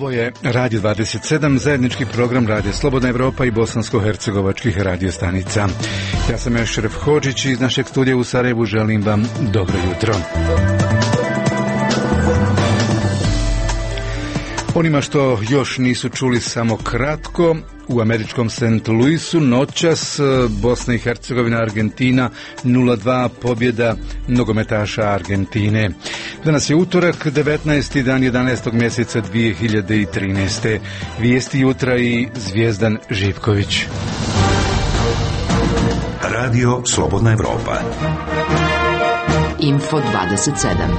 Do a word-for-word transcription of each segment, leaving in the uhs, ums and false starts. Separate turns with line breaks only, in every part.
Ovo je Radio dvadeset sedam, zajednički program Radio Slobodna Evropa i bosansko-hercegovačkih radio stanica. Ja sam Ešref Hodžić iz našeg studija u Sarajevu, želim vam dobro jutro. Onima što još nisu čuli, samo kratko, u američkom Saint Louisu noćas Bosna i Hercegovina Argentina nula dva, pobjeda nogometaša Argentine. Danas je utorak, devetnaesti dan jedanaestog mjeseca dvije hiljade trinaeste. Vijesti jutra i Zvijezdan Živković.
Radio Slobodna Evropa.
Info dvadeset sedam.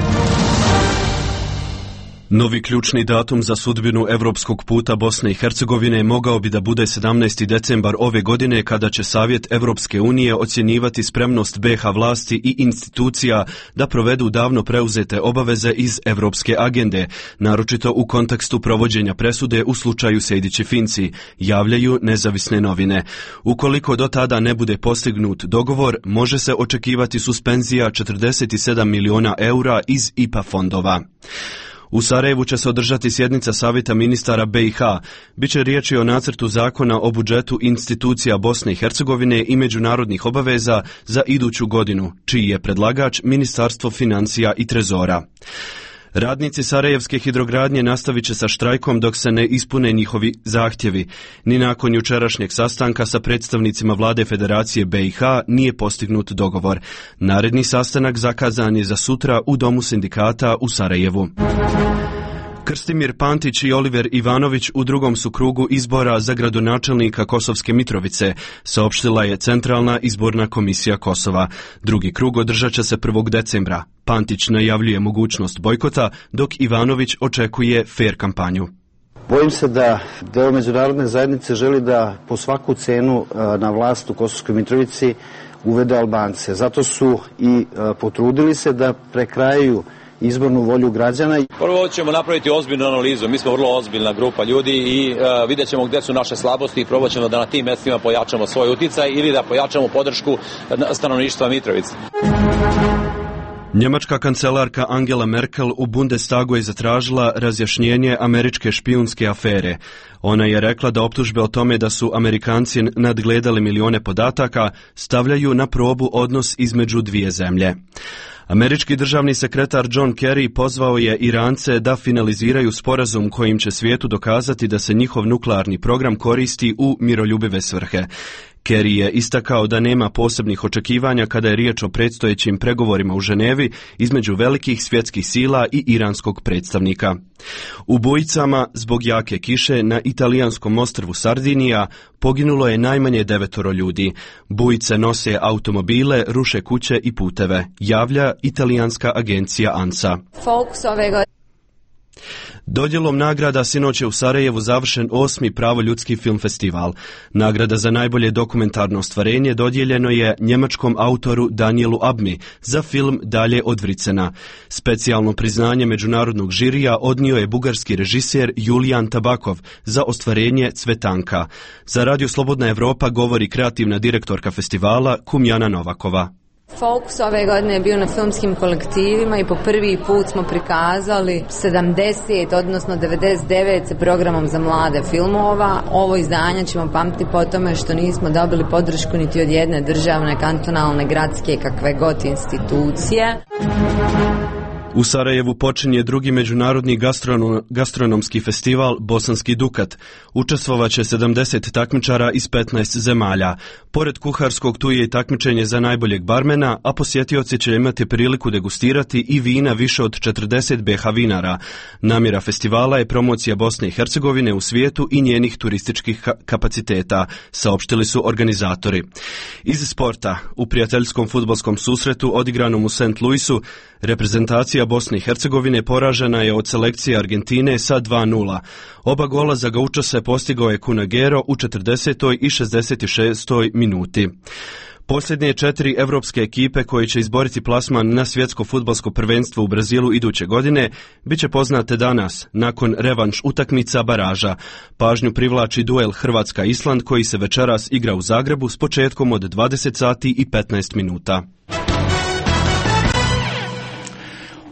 Novi ključni datum za sudbinu evropskog puta Bosne i Hercegovine mogao bi da bude sedamnaesti decembar ove godine, kada će Savjet Evropske unije ocjenjivati spremnost B iH vlasti i institucija da provedu davno preuzete obaveze iz evropske agende, naročito u kontekstu provođenja presude u slučaju Sejdić-Finci, javljaju nezavisne novine. Ukoliko do tada ne bude postignut dogovor, može se očekivati suspenzija četrdeset sedam miliona eura iz I P A fondova. U Sarajevu će se održati sjednica Savjeta ministara B iH. Biće riječi o nacrtu zakona o budžetu institucija Bosne i Hercegovine i međunarodnih obaveza za iduću godinu, čiji je predlagač Ministarstvo financija i trezora. Radnici Sarajevske hidrogradnje nastavit će sa štrajkom dok se ne ispune njihovi zahtjevi. Ni nakon jučerašnjeg sastanka sa predstavnicima vlade Federacije B iH nije postignut dogovor. Naredni sastanak zakazan je za sutra u Domu sindikata u Sarajevu. Krstimir Pantić i Oliver Ivanović u drugom su krugu izbora za gradonačelnika Kosovske Mitrovice, saopštila je Centralna izborna komisija Kosova. Drugi krug održat će se prvog decembra. Pantić najavljuje mogućnost bojkota, dok Ivanović očekuje fer kampanju.
Bojim se da deo međunarodne zajednice želi da po svaku cenu na vlast u Kosovskoj Mitrovici uvede Albance. Zato su i potrudili se da prekrajaju izbornu volju građana.
Prvo ćemo napraviti ozbiljnu analizu. Mi smo vrlo ozbiljna grupa ljudi i uh, vidjet ćemo gdje su naše slabosti i probat ćemo da na tim mjestima pojačamo svoj uticaj ili da pojačamo podršku stanovništva Mitrovice.
Njemačka kancelarka Angela Merkel u Bundestagu je zatražila razjašnjenje američke špijunske afere. Ona je rekla da optužbe o tome da su Amerikanci nadgledali milione podataka stavljaju na probu odnos između dvije zemlje. Američki državni sekretar John Kerry pozvao je Irance da finaliziraju sporazum kojim će svijetu dokazati da se njihov nuklearni program koristi u miroljubive svrhe. Kerry je istakao da nema posebnih očekivanja kada je riječ o predstojećim pregovorima u Ženevi između velikih svjetskih sila i iranskog predstavnika. U bujicama zbog jake kiše na italijanskom ostrvu Sardinija poginulo je najmanje devetoro ljudi. Bujice nose automobile, ruše kuće i puteve, javlja italijanska agencija ANSA. Dodjelom nagrada sinoć je u Sarajevu završen osmi pravoljudski film festival. Nagrada za najbolje dokumentarno ostvarenje dodijeljeno je njemačkom autoru Danielu Abmi za film Dalje od Vricena. Specijalno priznanje međunarodnog žirija odnio je bugarski režiser Julijan Tabakov za ostvarenje Cvetanka. Za Radio Slobodna Evropa govori kreativna direktorka festivala Kumjana Novakova.
Fokus ove godine je bio na filmskim kolektivima i po prvi put smo prikazali sedamdeset, odnosno devedeset devet sa programom za mlade filmova. Ovo izdanje ćemo pamtiti po tome što nismo dobili podršku niti od jedne državne, kantonalne, gradske, kakve god institucije.
U Sarajevu počinje drugi međunarodni gastronom, gastronomski festival Bosanski Dukat. Učestvovaće sedamdeset takmičara iz petnaest zemalja. Pored kuharskog tu je i takmičenje za najboljeg barmena, a posjetioci će imati priliku degustirati i vina više od četrdeset B iH vinara. Namjera festivala je promocija Bosne i Hercegovine u svijetu i njenih turističkih kapaciteta, saopštili su organizatori. Iz sporta, u prijateljskom fudbalskom susretu odigranom u Saint Louisu, reprezentacija Bosne i Hercegovine poražena je od selekcije Argentine sa dva nula. Oba gola za gaučose postigao je Kun Agüero u četrdesetoj i šezdeset šestoj minuti. Posljednje četiri evropske ekipe koje će izboriti plasman na svjetsko fudbalsko prvenstvo u Brazilu iduće godine bit će poznate danas, nakon revanš utakmica baraža. Pažnju privlači duel Hrvatska-Island koji se večeras igra u Zagrebu s početkom od dvadeset sati i petnaest minuta.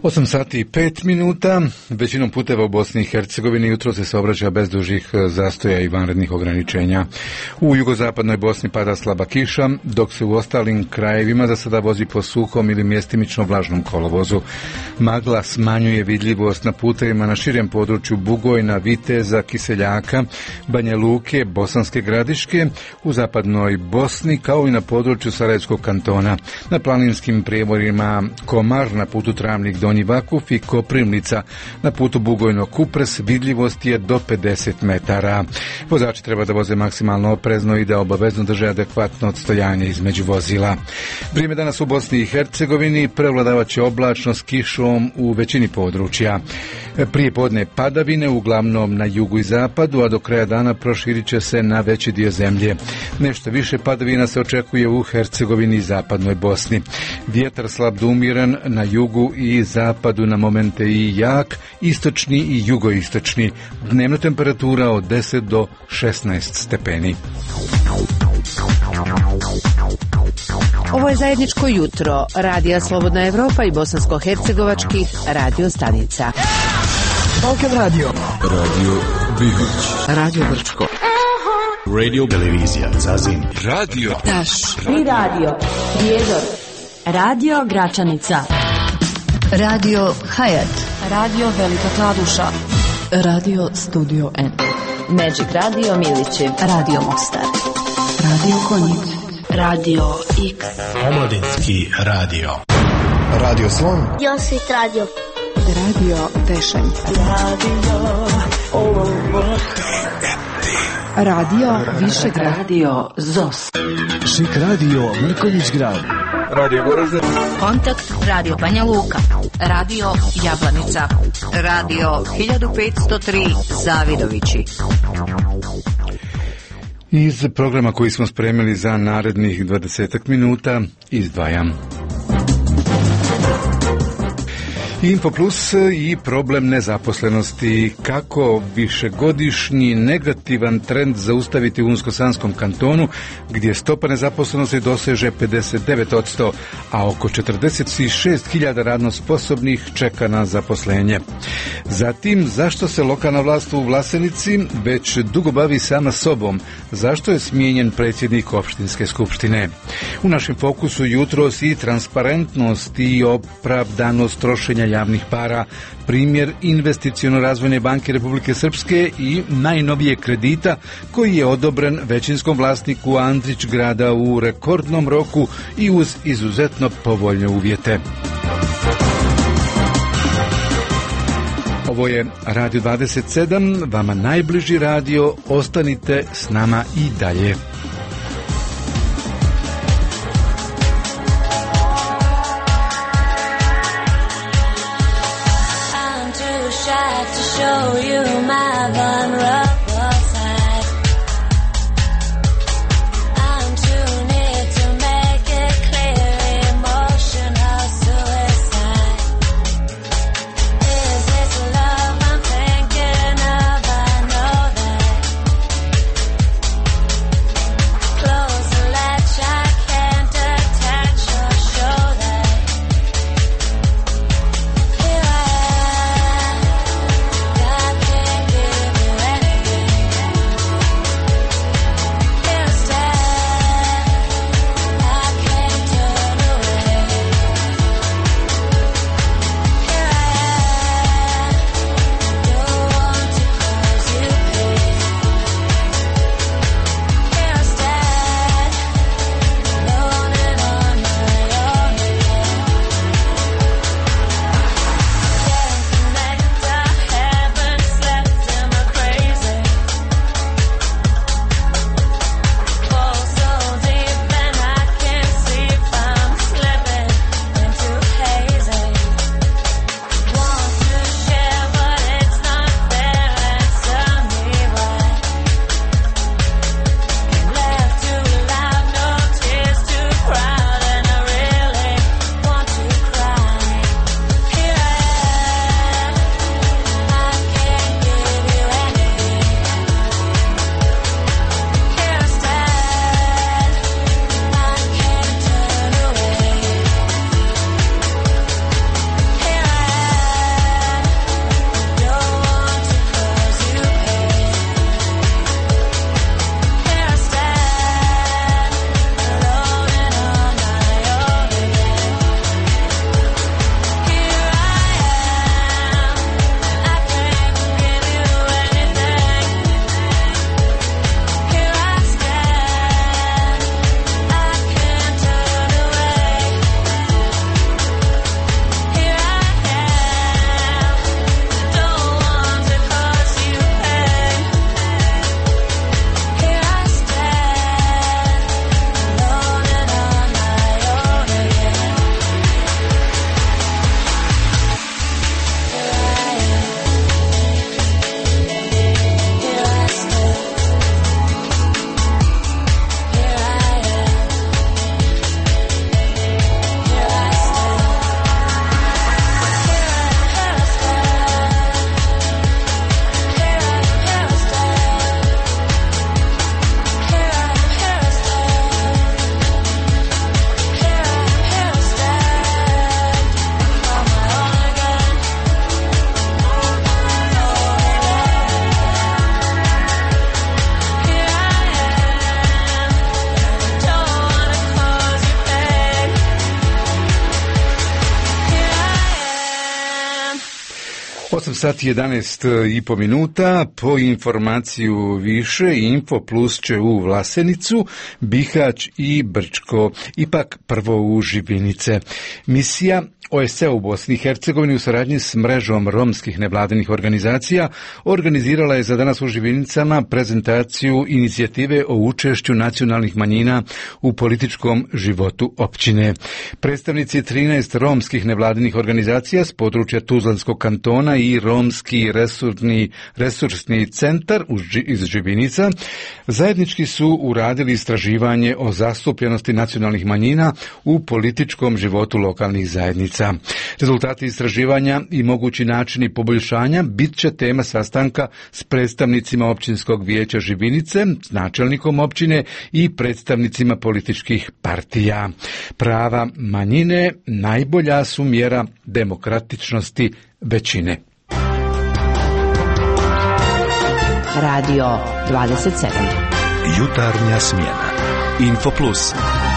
osam sati i pet minuta. Većinom puteva u Bosni i Hercegovini jutro se saobraća bez dužih zastoja i vanrednih ograničenja. U jugozapadnoj Bosni pada slaba kiša, dok se u ostalim krajevima za sada vozi po suhom ili mjestimično vlažnom kolovozu. Magla smanjuje vidljivost na putevima na širem području Bugojna, Viteza, Kiseljaka, Banja Luke, Bosanske Gradiške, u zapadnoj Bosni kao i na području Sarajevskog kantona. Na planinskim prijevorima Komar, na putu Travnik Donji Vakuf i Koprivnica, na putu Bugojno Kupres vidljivost je do pedeset metara. Vozači treba da voze maksimalno oprezno i da obavezno drže adekvatno odstojanje između vozila. Vrijeme danas u Bosni i Hercegovini prevladavat će oblačno s kišom u većini područja. Prije podne padavine uglavnom na jugu i zapadu, a do kraja dana proširit će se na veći dio zemlje. Nešto više padavina se očekuje u Hercegovini i zapadnoj Bosni. Vjetar slab do umiran na jugu i zapadu, na momente i jak, istočni i jugoistočni. Dnevna temperatura od deset do šesnaest stepeni.
Ovo je zajedničko jutro Radija Slobodna Evropa i bosansko-hercegovačkih radio stanica.
Balkan Radio, Radio Bihać,
Radio Brčko,
Radio Televizija Zazin, Radio
Taš,
i Radio Prijedor, Radio Gračanica,
Radio Hayat,
Radio Velika Kladuša,
Radio Studio N,
Magic Radio Milići,
Radio Mostar, Radio Konjic,
Radio X,
Omladinski radio, Radio Slon,
Josit Radio,
Radio Tešanj,
Radio
Radio Višegrad,
Radio Zos,
Šik Radio Mrkonjić Grad,
Radio Goražde,
Kontakt Radio Banja Luka, Radio Jablanica, Radio hiljadu petsto tri Zavidovići.
Iz programa koji smo spremili za narednih dvadesetak minuta izdvajam Info Plus i problem nezaposlenosti. Kako višegodišnji negativan trend zaustaviti u Unsko-Sanskom kantonu, gdje stopa nezaposlenosti doseže pedeset devet posto, a oko četrdeset šest hiljada radno sposobnih čeka na zaposlenje. Zatim, zašto se lokalna vlast u Vlasenici već dugo bavi sama sobom? Zašto je smijenjen predsjednik opštinske skupštine? U našem fokusu jutros i transparentnost i opravdanost trošenja javnih para, primjer Investiciono-razvojne banke Republike Srpske i najnovije kredita koji je odobren većinskom vlasniku Andrić grada u rekordnom roku i uz izuzetno povoljne uvjete. Ovo je Radio dvadeset sedam, vama najbliži radio, ostanite s nama i dalje.
Show you my vulnerable side. I'm too near to make it clear. Emotional suicide. Is this love I'm thinking of? I know that. Close the latch, I can't detach or show that. Here I am. I can't give you anything.
sat i jedanaest i po minuta, po informaciju više, Info Plus će u Vlasenicu, Bihać i Brčko, ipak prvo u Žibinice. Misija O S C E u Bosni i Hercegovini u saradnji s mrežom romskih nevladinih organizacija organizirala je za danas u Živinicama prezentaciju inicijative o učešću nacionalnih manjina u političkom životu općine. Predstavnici trinaest romskih nevladinih organizacija s područja Tuzlanskog kantona i Romski resursni, resursni centar iz Živinica zajednički su uradili istraživanje o zastupljenosti nacionalnih manjina u političkom životu lokalnih zajednica. Rezultati istraživanja i mogući načini poboljšanja bit će tema sastanka s predstavnicima općinskog vijeća Živinice, s načelnikom općine i predstavnicima političkih partija. Prava manjine najbolja su mjera demokratičnosti većine.
Radio dvadeset sedam.
Jutarnja smjena.
Info Plus.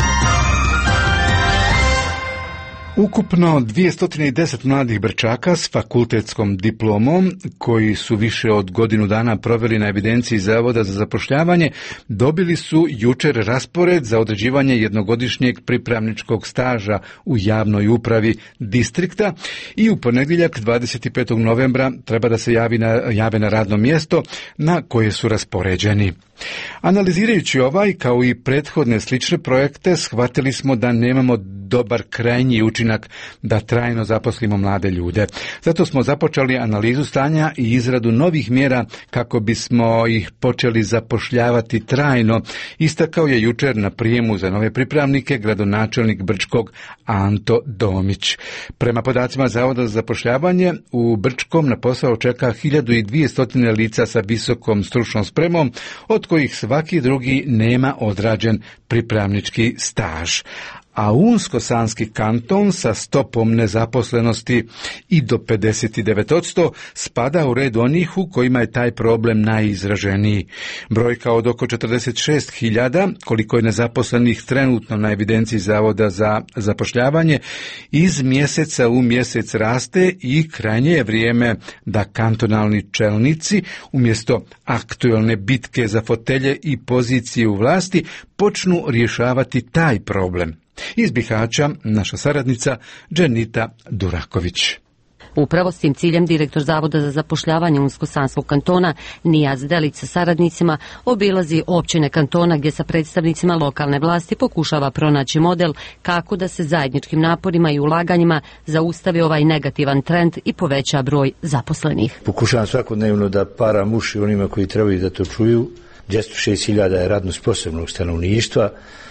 Ukupno dvjesto deset mladih Brčaka s fakultetskom diplomom, koji su više od godinu dana proveli na evidenciji Zavoda za zapošljavanje, dobili su jučer raspored za određivanje jednogodišnjeg pripravničkog staža u javnoj upravi distrikta i u ponedjeljak dvadeset petog novembra treba da se javi na, jave na radno mjesto na koje su raspoređeni. Analizirajući ovaj, kao i prethodne slične projekte, shvatili smo da nemamo dobar krajnji učinak da trajno zaposlimo mlade ljude. Zato smo započeli analizu stanja i izradu novih mjera kako bismo ih počeli zapošljavati trajno, istakao je jučer na prijemu za nove pripravnike gradonačelnik Brčkog Anto Domić. Prema podacima Zavoda za zapošljavanje, u Brčkom na posao čeka hiljadu dvjesto lica sa visokom stručnom spremom, od kojih svaki drugi nema odrađen pripravnički staž. A Unsko-Sanski kanton sa stopom nezaposlenosti i do pedeset devet posto spada u red onih u kojima je taj problem najizraženiji. Brojka od oko četrdeset šest hiljada, koliko je nezaposlenih trenutno na evidenciji Zavoda za zapošljavanje, iz mjeseca u mjesec raste i krajnje je vrijeme da kantonalni čelnici umjesto aktuelne bitke za fotelje i pozicije u vlasti počnu rješavati taj problem. Iz Bihaća naša saradnica Dženita Duraković.
Upravo s tim ciljem direktor Zavoda za zapošljavanje Unsko-Sanskog kantona Nijaz Delić sa saradnicima obilazi općine kantona gdje sa predstavnicima lokalne vlasti pokušava pronaći model kako da se zajedničkim naporima i ulaganjima zaustavi ovaj negativan trend i poveća broj zaposlenih.
Pokušavam svakodnevno da param uši onima koji trebaju da to čuju. dvjesto šest hiljada je radno sposobnog stanovništva,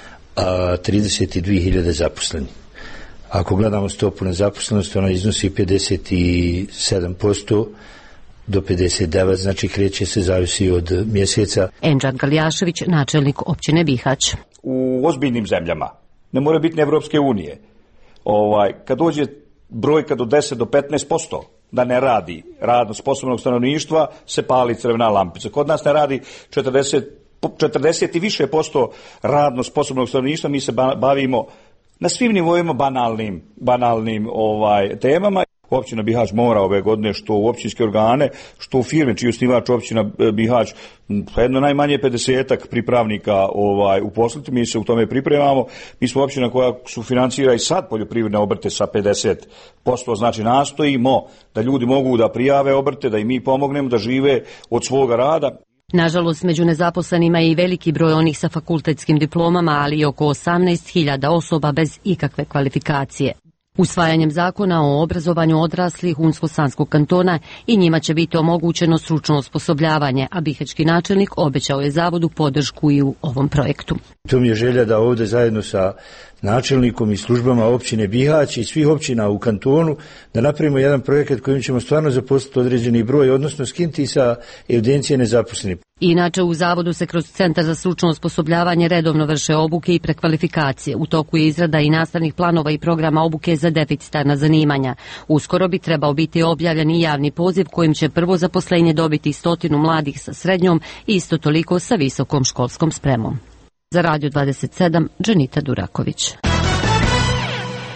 a trideset dvije hiljade zaposlenih. Ako gledamo stopu nezaposlenosti, ona iznosi pedeset sedam posto do pedeset devet posto, znači kreće se, zavisi od mjeseca.
Enđan Galjašević, načelnik općine Bihać.
U ozbiljnim zemljama, ne mora biti Evropske unije, ovaj, kad dođe brojka do deset do petnaest posto da ne radi radno sposobnog stanovništva, se pali crvena lampica. Kod nas ne radi četrdeset, četrdeset i više posto radno sposobnog stanovništva, mi se bavimo na svim nivoima banalnim, banalnim ovaj, temama. Općina Bihać mora ove godine što u općinske organe, što u firme čiji osnivač općina Bihać, jedno najmanje pedesetak pripravnika ovaj, uposliti, mi se u tome pripremamo. Mi smo općina koja sufinancira i sad poljoprivredne obrte sa pedeset posto, znači nastojimo da ljudi mogu da prijave obrte, da i mi pomognemo da žive od svoga rada.
Nažalost, među nezaposlenima je i veliki broj onih sa fakultetskim diplomama, ali i oko osamnaest hiljada osoba bez ikakve kvalifikacije. Usvajanjem zakona o obrazovanju odraslih Unsko-Sanskog kantona i njima će biti omogućeno stručno osposobljavanje, a bihaćki načelnik obećao je zavodu podršku i u ovom projektu.
To mi je želja da ovdje zajedno sa načelnikom i službama općine Bihać i svih općina u kantonu da napravimo jedan projekat kojim ćemo stvarno zaposliti određeni broj, odnosno skinuti sa evidencije nezaposlenih.
Inače, u zavodu se kroz Centar za stručno osposobljavanje redovno vrše obuke i prekvalifikacije. U toku je izrada i nastavnih planova i programa obuke za deficitarna zanimanja. Uskoro bi trebao biti objavljen i javni poziv kojim će prvo zaposlenje dobiti stotinu mladih sa srednjom i isto toliko sa visokom školskom spremom. Za Radio dvadeset sedam, Dženita Duraković.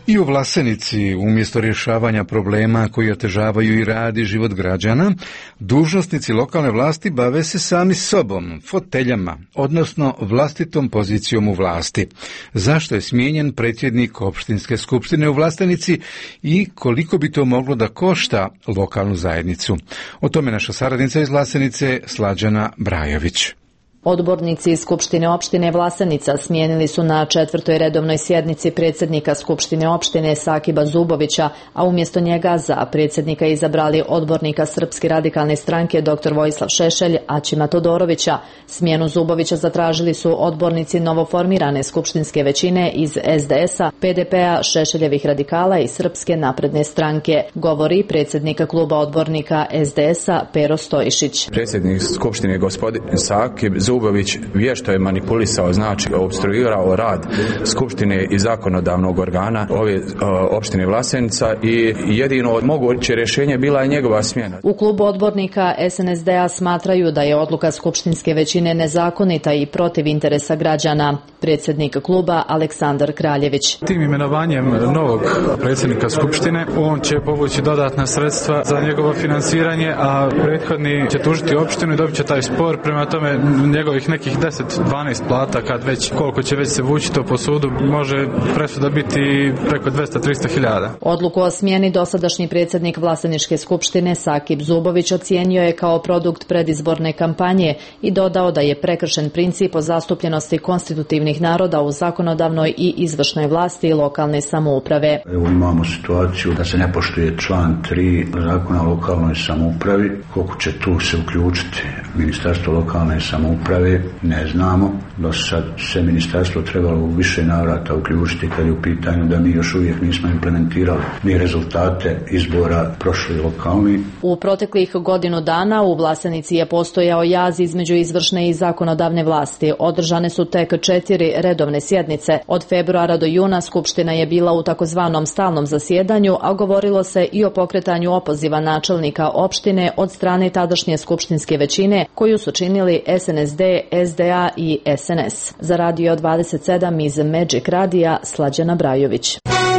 I u Vlasenici, umjesto rješavanja problema koji otežavaju i rad i život građana, dužnosnici lokalne vlasti bave se sami sobom, foteljama, odnosno vlastitom pozicijom u vlasti. Zašto je smijenjen predsjednik opštinske skupštine u Vlasenici i koliko bi to moglo da košta lokalnu zajednicu? O tome naša saradnica iz Vlasenice, Slađana Brajović.
Odbornici iz Skupštine opštine Vlasenica smijenili su na četvrtoj redovnoj sjednici predsjednika Skupštine opštine Sakiba Zubovića, a umjesto njega za predsjednika izabrali odbornika Srpske radikalne stranke dr Vojislav Šešelj, Aćima Todorovića. Smjenu Zubovića zatražili su odbornici novoformirane skupštinske većine iz es de es a, pe de pe a, Šešeljevih radikala i Srpske napredne stranke, govori predsjednika kluba odbornika es de es a Pero Stojišić.
Predsjednik Skupštine gospodin Sakib Zubović vješto je manipulisao, znači opstruirao rad Skupštine i zakonodavnog organa ove opštine Vlasenica i jedino moguće rješenje bila je njegova smjena.
U klubu odbornika es en es de a smatraju da je odluka skupštinske većine nezakonita i protiv interesa građana. Predsjednik kluba Aleksandar Kraljević.
Tim imenovanjem novog predsjednika Skupštine on će povući dodatna sredstva za njegovo finansiranje, a prethodni će tužiti opštinu i dobit će taj spor, prema tome njegovih nekih deset dvanaest plata, kad već koliko će već se vući to po sudu, može presuda biti preko dvesta do trista hiljada.
Odluku o smjeni dosadašnji predsjednik Vlaseničke skupštine Sakib Zubović ocijenio je kao produkt predizborne kampanje i dodao da je prekršen princip o zastupljenosti konstitutivnih naroda u zakonodavnoj i izvršnoj vlasti i lokalne samouprave.
Evo imamo situaciju da se ne poštuje član tri zakona o lokalnoj samoupravi. Koliko će tu se uključiti Ministarstvo lokalne samouprave, ne znamo. Do sad se ministarstvo trebalo u više navrata uključiti kad je u pitanju da mi još uvijek nismo implementirali ni rezultate izbora prošli lokalni.
U proteklih godinu dana u Vlasenici je postojao jaz između izvršne i zakonodavne vlasti. Održane su tek četiri redovne sjednice. Od februara do juna Skupština je bila u takozvanom stalnom zasjedanju, a govorilo se i o pokretanju opoziva načelnika opštine od strane tadašnje skupštinske većine, koju su činili es en es de, es de a i es en es. Za Radio dvadeset sedam iz Magic Radija, Slađana Brajović.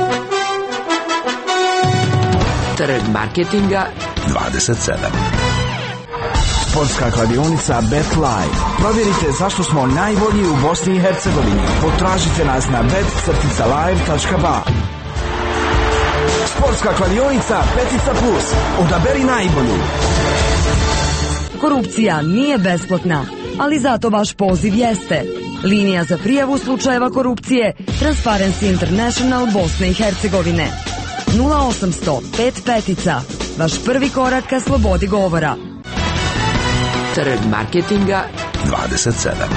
Trg marketinga dvadeset sedam.
Sportska kladionica BetLive. Provjerite zašto smo najbolji u Bosni i Hercegovini. Potražite nas na bet crtica live tačka ba. Sportska kladionica Petica Plus. Odaberi najbolju.
Korupcija nije besplatna, ali zato vaš poziv jeste. Linija za prijavu slučajeva korupcije Transparency International Bosne i Hercegovine. nula osamsto pet petica. Vaš prvi korak ka slobodi govora.
Trg marketinga dvadeset sedam.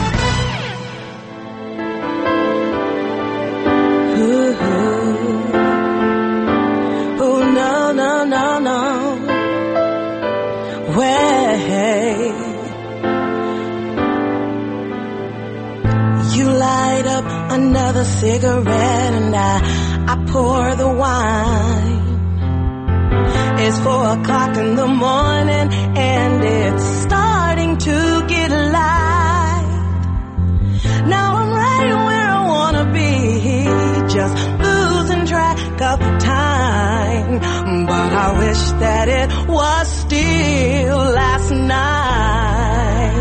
Oh no no no no. Way. You light up another cigarette and I, I pour the wine. It's four o'clock in the morning and it's starting to get light. Now I'm right where I wanna be, just losing track of time. But I wish that it was still last night.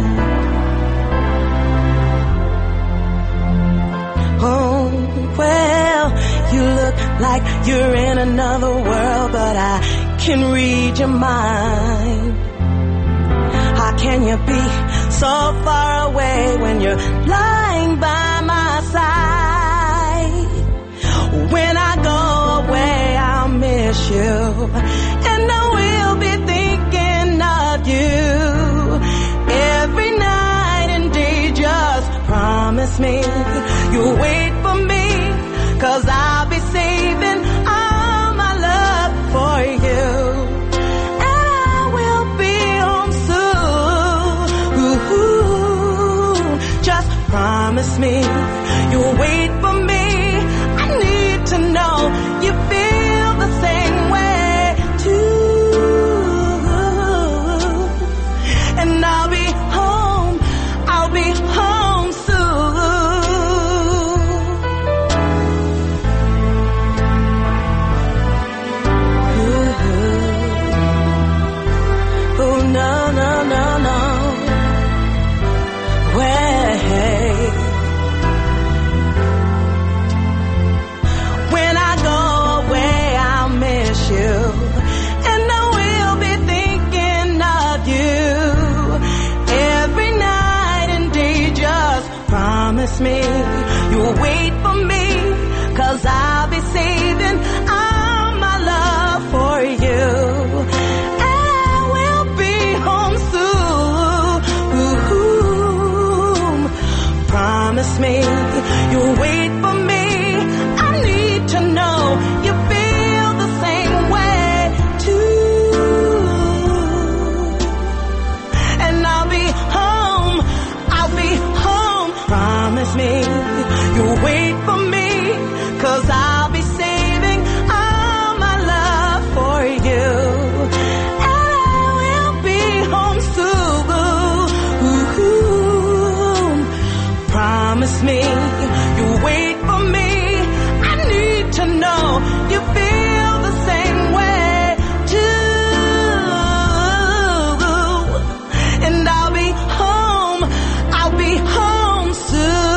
Oh, well, you look like you're in another world, but I can read your mind. How can you be so far away when you're lying by my side? When I go away, I'll miss you, and I will be thinking of you every night and day. Just promise me you'll wait for me, 'cause I'll be saving all my love for you. And I will be home soon. Just promise me you'll wait for me. I need to know you feel the same way too. And I'll be home, I'll be home soon. Promise me you'll wait for me, 'cause I'll be saving all my love for you. And I will be home soon. Promise me you'll wait for me. I need to know you feel the same way too. And I'll be home, I'll be home. Promise me you'll wait for me, 'cause I'll be saving all my love for you. And I will be home soon. Promise me you'll wait for me. I need to know you feel the same way too. And I'll be home, I'll be home soon.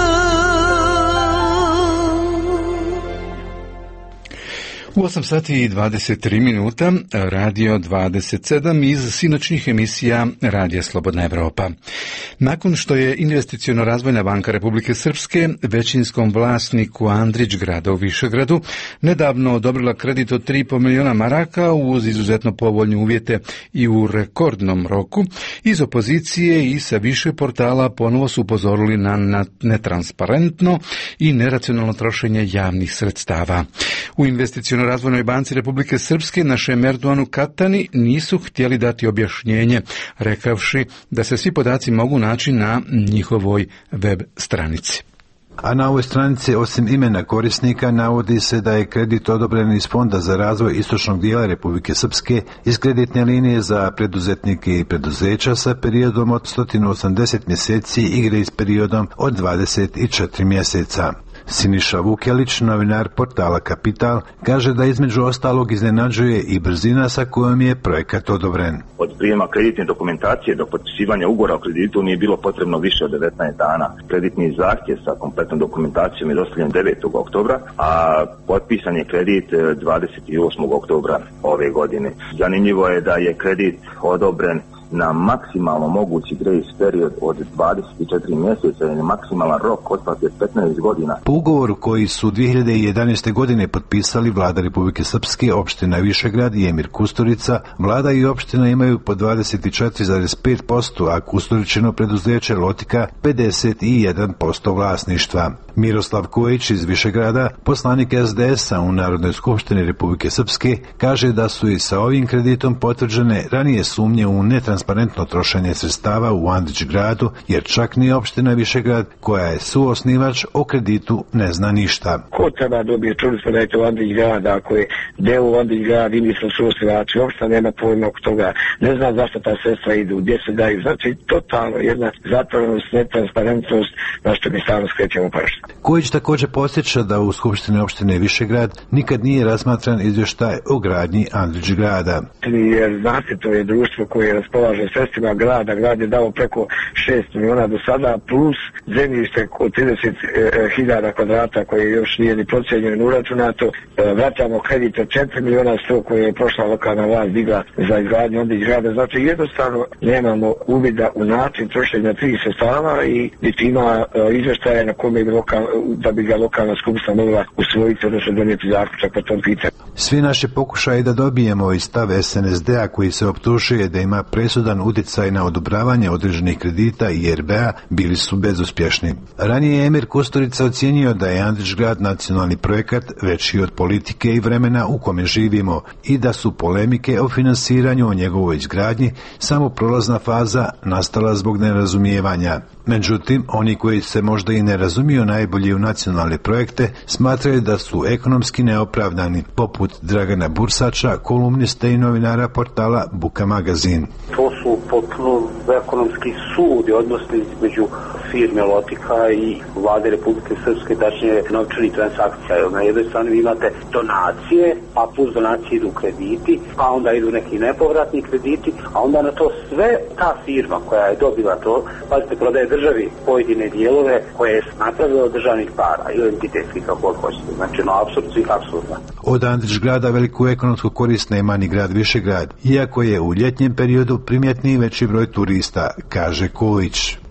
U osam sati i dvadeset tri minuta, Radio dvadeset sedam iz sinoćnih emisija Radija Slobodna Evropa. Nakon što je Investiciono-razvojna banka Republike Srpske većinskom vlasniku Andrić grada u Višegradu nedavno odobrila kredit od tri i po miliona maraka uz izuzetno povoljne uvjete i u rekordnom roku, iz opozicije i sa više portala ponovo su upozorili na netransparentno i neracionalno trošenje javnih sredstava. U Investiciono-razvojnoj banci Republike Srpske na Šemerduanu Katani nisu htjeli dati objašnjenje, rekavši da se svi podaci mogu naći na njihovoj web stranici.
A na ovoj stranici osim imena korisnika navodi se da je kredit odobren iz Fonda za razvoj istočnog dijela Republike Srpske iz kreditne linije za preduzetnike i preduzeća sa periodom od sto osamdeset mjeseci i grejs periodom od dvadeset četiri mjeseca. Siniša Vukelić, novinar portala Kapital, kaže da između ostalog iznenađuje i brzina sa kojom je projekat odobren.
Od prijema kreditne dokumentacije do potpisivanja ugovora o kreditu nije bilo potrebno više od devetnaest dana. Kreditni zahtjev sa kompletnom dokumentacijom je dostavljen devetog oktobra, a potpisan je kredit dvadeset osmog oktobra ove godine. Zanimljivo je da je kredit odobren na maksimalno mogući grace period od dvadeset četiri mjeseca i maksimalan rok otplate petnaest godina.
Po ugovoru koji su dvije hiljade jedanaeste. godine potpisali Vlada Republike Srpske, opština Višegrad i Emir Kusturica, Vlada i opština imaju po dvadeset četiri zarez pet posto, a Kusturičino preduzeće Lotika pedeset jedan posto vlasništva. Miroslav Kojić iz Višegrada, poslanik es de es-a u Narodnoj skupštini Republike Srpske, kaže da su i sa ovim kreditom potvrđene ranije sumnje u netransparentno trošenje sredstava u Andrić gradu, jer čak ni opština Višegrad, koja je suosnivač, o kreditu ne zna ništa.
Ko treba dobije, čuli smo da je to Andrić grad, ako je deo Andrić grad i mi smo suosnivači, opština nema pojma oko toga, ne zna zašto ta sredstva idu, gdje se daju, znači totalno jedna zatvorenost, netransparentnost, na što mi stvarno skrećemo pažnju.
Kojić također podsjeća da u Skupštini opštine Višegrad nikad nije razmatran izvještaj o gradnji Andrić grada.
Jer znate, to je društvo koje raspolaže sredstvima grada, grad je dao preko šest miliona do sada, plus zemljište od trideset hiljada kvadrata koje još nije ni procijenjeno ni uračunato. Vraćamo kredit od četiri miliona sto koje je prošla lokalna vlast digla za izgradnju Andrić grada. Znači jednostavno nemamo uvida u način trošenja tih sredstava i niti ima izvještaja na kome bi lokal, da bi ga lokalna skupština mogla usvojiti, odnosno donijeti zaključak po tom pitanju.
Svi naši pokušaji da dobijemo i stav es en es de-a koji se optužuje da ima presudan utjecaj na odobravanje određenih kredita i er be a bili su bezuspješni. Ranije je Emir Kusturica ocijenio da je Andrić grad nacionalni projekat veći od politike i vremena u kome živimo i da su polemike o finansiranju o njegovoj izgradnji samo prolazna faza nastala zbog nerazumijevanja. Međutim, oni koji se možda i ne razumiju najbolje u nacionalne projekte smatraju da su ekonomski neopravdani, poput Dragana Bursača, kolumniste i novinara portala Buka magazin.
To su potpuno ekonomski sudi odnosno između firme Lotika i vlade Republike Srpske, tačnije novčanih transakcija. Na jednoj strani imate donacije, a plus donacije idu krediti, pa onda idu neki nepovratni krediti, a onda na to sve ta firma koja je dobila to, pazite, prodaje državi pojedine dijelove koje je napravila od državnih para ili entitetskih, kako hoćete. Znači, no, apsurd svih apsurda.
Od Andrić grada veliku ekonomsku korist nema ni grad Višegrad, iako je u ljetnjem periodu primjetniji veći broj turista, kaže Kojić.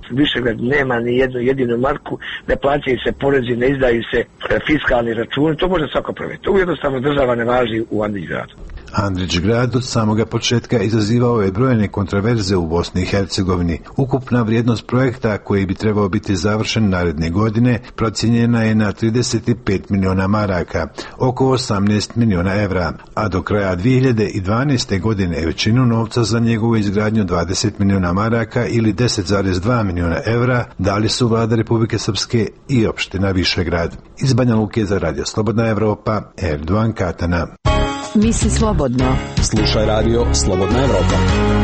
Višegrad nema ni jednu jedinu marku, ne plaćaju se porezi, ne izdaju se fiskalni računi, to može svako provjeriti. To jednostavno država ne važi u Andrić gradu.
Andrić grad od samoga početka izazivao je brojne kontroverze u Bosni i Hercegovini. Ukupna vrijednost projekta koji bi trebao biti završen naredne godine procijenjena je na trideset pet miliona maraka, oko osamnaest miliona evra, a do kraja dvije hiljade dvanaeste. godine većinu novca za njegovu izgradnju dvadeset miliona maraka ili deset zarez dva miliona evra dali su vlada Republike Srpske i opština Višegrad. Iz Banja Luke za Radio Slobodna Evropa, Erdovan Katana.
Misli slobodno.
Slušaj Radio Slobodna Evropa.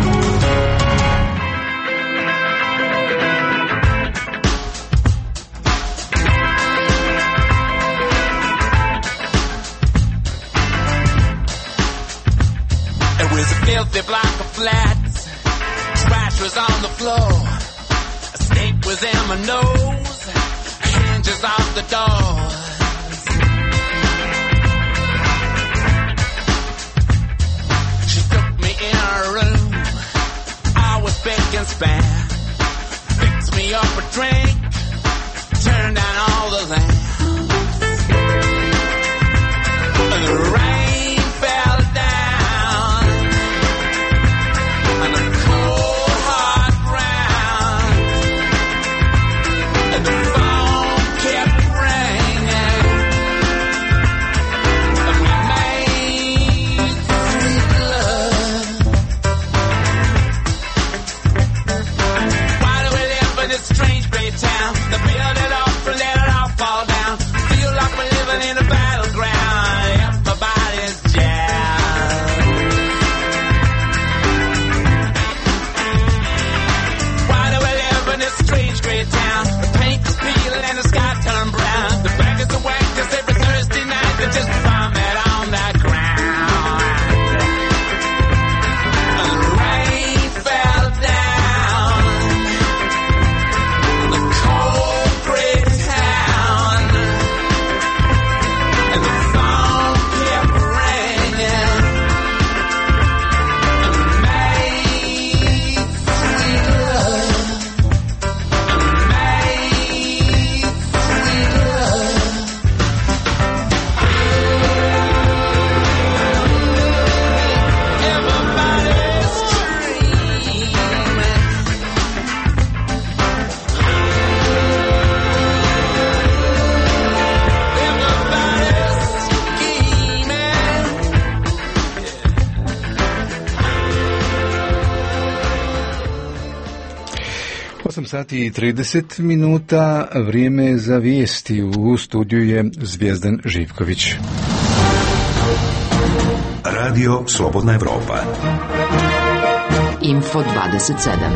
It was a filthy block of flats. Trash was on the floor. A snake was in my nose. Hinges off the door. In our room, I was big and span. Fix me up a drink, turn down all the lamps. And the rain fell down on the cold hard ground, and the phone kept ringing, and we made sweet love. This strange great town, they build it up and let it all fall down. Feel like we're living in a battleground. Everybody's jammed. Why do we live in this strange great town? The paint is peeling and the sky turned brown. The bankers are whacked 'cause every Thursday night they just bomb it on that ground. And the rain fell down. Cold gray town, and the phone kept ringing, and we made sweet love, and we made sweet love. Everybody's dreaming.
osam sati i trideset minuta, vrijeme za vijesti. U studiju je Zvijezdan Živković.
Radio Slobodna Evropa.
Info dvadeset sedam.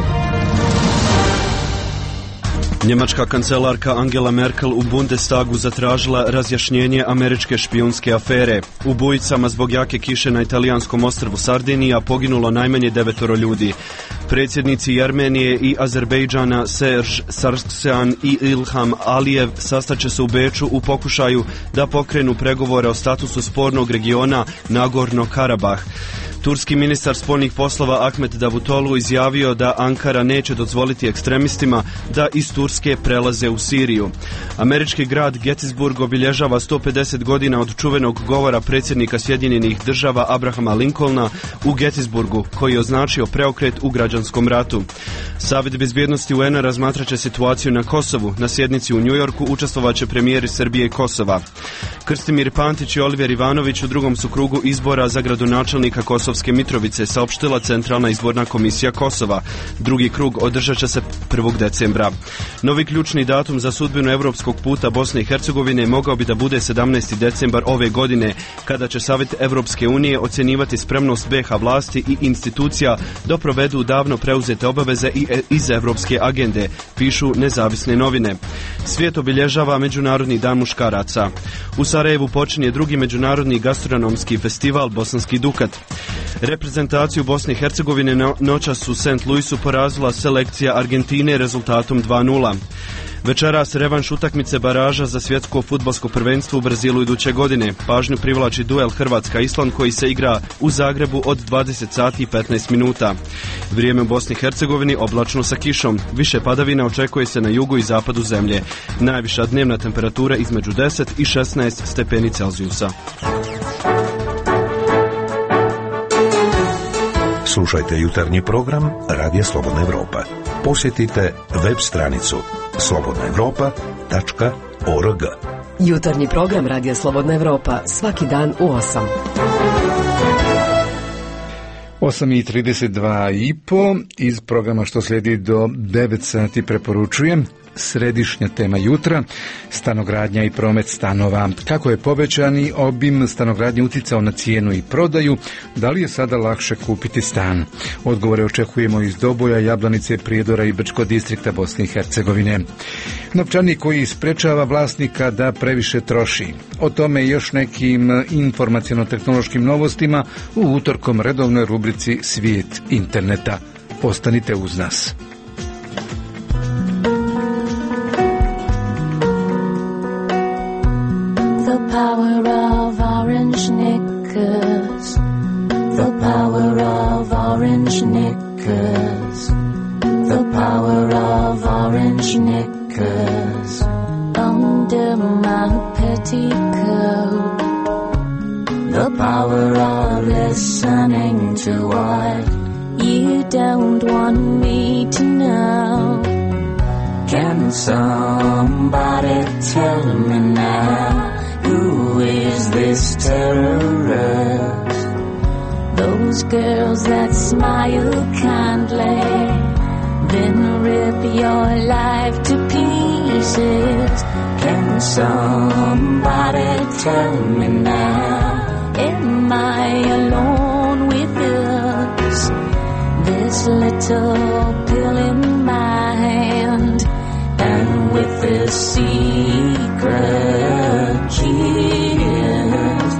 Njemačka kancelarka Angela Merkel u Bundestagu zatražila razjašnjenje američke špijunske afere. U bujicama zbog jake kiše na italijanskom ostrvu Sardinija poginulo najmanje devetoro ljudi. Predsjednici Armenije i Azerbejdžana Serge Sargsyan i Ilham Alijev sastaće se u Beču u pokušaju da pokrenu pregovore o statusu spornog regiona Nagorno Karabah. Turski ministar spoljnih poslova Ahmet Davutoglu izjavio da Ankara neće dozvoliti ekstremistima da iz Turske prelaze u Siriju. Američki grad Gettysburg obilježava sto pedeset godina od čuvenog govora predsjednika Sjedinjenih država Abrahama Lincolna u Gettysburgu, koji je označio preokret u građanskom ratu. Savjet bezbjednosti U N-a razmatraće situaciju na Kosovu. Na sjednici u Njujorku učestvovaće premijeri Srbije i Kosova. Krstimir Pantić i Oliver Ivanović u drugom su krugu izbora za gradonačelnika Kosovske Mitrovice, saopštila Centralna izborna komisija Kosova. Drugi krug održat će se prvog decembra. Novi ključni datum za sudbinu evropskog puta Bosne i Hercegovine mogao bi da bude sedamnaesti decembar ove godine, kada će Savjet Evropske unije ocjenjivati spremnost B iH vlasti i institucija da provedu davno preuzete obaveze i iz evropske agende, pišu nezavisne novine. Svijet obilježava Međunarodni dan muškaraca. U Sarajevu počinje drugi međunarodni gastronomski festival Bosanski Dukat. Reprezentaciju Bosne i Hercegovine no, noćas u Saint Louisu porazila selekcija Argentine rezultatom dva nula. Večeras revanš utakmice baraža za svjetsko fudbalsko prvenstvo u Brazilu iduće godine. Pažnju privlači duel Hrvatska-Island koji se igra u Zagrebu od dvadeset sati i petnaest minuta. Vrijeme u Bosni i Hercegovini oblačno sa kišom. Više padavina očekuje se na jugu i zapadu zemlje. Najviša dnevna temperatura između deset i šesnaest stepeni Celzijusa.
Slušajte jutarnji program Radija Slobodna Evropa. Posjetite web stranicu slobodna evropa tačka org.
Jutarnji program Radija Slobodna Evropa svaki dan u osam.
osam i trideset dva i po iz programa što slijedi do devet sati preporučujem. Središnja tema jutra, stanogradnja i promet stanova. Kako je povećani obim stanogradnje uticao na cijenu i prodaju? Da li je sada lakše kupiti stan? Odgovore očekujemo iz Doboja, Jablanice, Prijedora i Brčkog distrikta Bosne i Hercegovine. Novčanik koji sprečava vlasnika da previše troši. O tome i još nekim informaciono-tehnološkim novostima u utorkom redovnoj rubrici Svijet interneta. Ostanite uz nas.
Power of orange knickers, the power of orange knickers, the power of orange knickers under my petticoat, the power of listening to what you don't want me to know. Can somebody tell me now? Who is this terrorist? Those girls that smile kindly, then rip your life to pieces. Can somebody tell me now? Am I alone with this? This little pill in my hand, and with this secret kiss,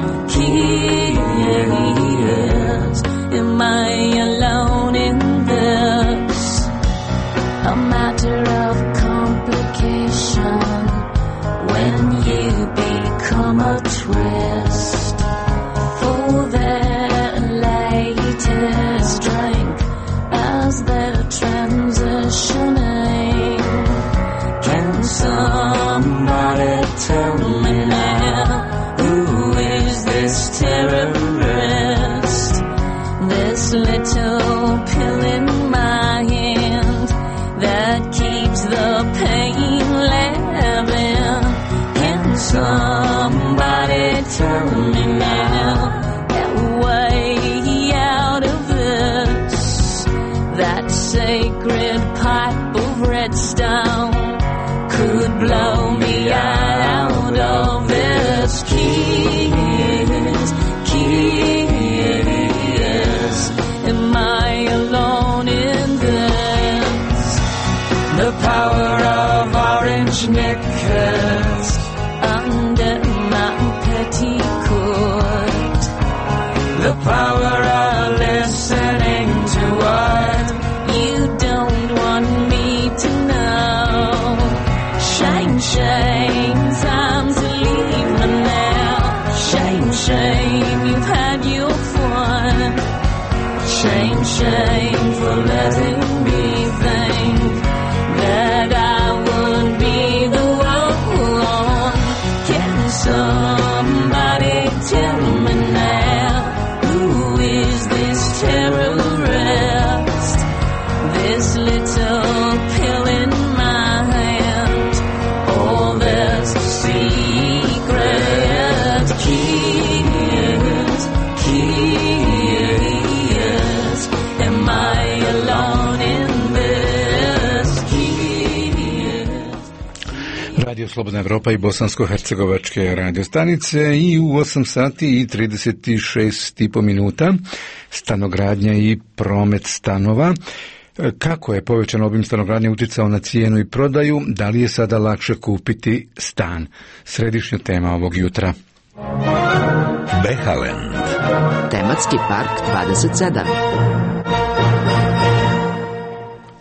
kiss. Am I alone in this? A matter of complication when you become a twist for their latest drink as they're transitioning. Can somebody tell me now, who is this terrorist? This little pill in my hand that keeps the pain living. Can somebody tell me now, a way out of this? That sacred pipe of redstone could blow me out of this kiss, kiss. Am I alone in this? The power of orange knickers under my petticoat, the power of listening to what you don't want me to know. Shame, shame, time to leave me now. Shame, shame, you've had your fun. Shame, shame for letting me think that I would be the one. Can somebody tell me now, who is this terrorist? This little pill in my hand, all this secret kiss, kiss. Am I alone in this kiss?
Radio Slobodna Evropa i bosansko-hercegovačke radiostanice i u osam sati i trideset šest i po minuta stanogradnja i promet stanova. Kako je povećan obim stanogradnje uticao na cijenu i prodaju? Da li je sada lakše kupiti stan? Središnja tema ovog jutra.
Behaland.
Tematski park dvadeset sedam.